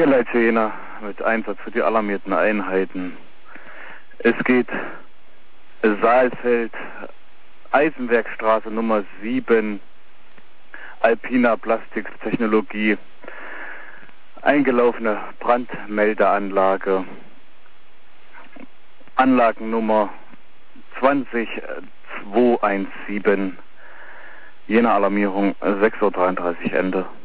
Leitcher Jena mit Einsatz für die alarmierten Einheiten. Es geht Saalfeld, Eisenwerkstraße Nummer 7, Alpina Plastiktechnologie, eingelaufene Brandmeldeanlage, Anlagennummer 20217, Jena Alarmierung 6:33 Uhr Ende.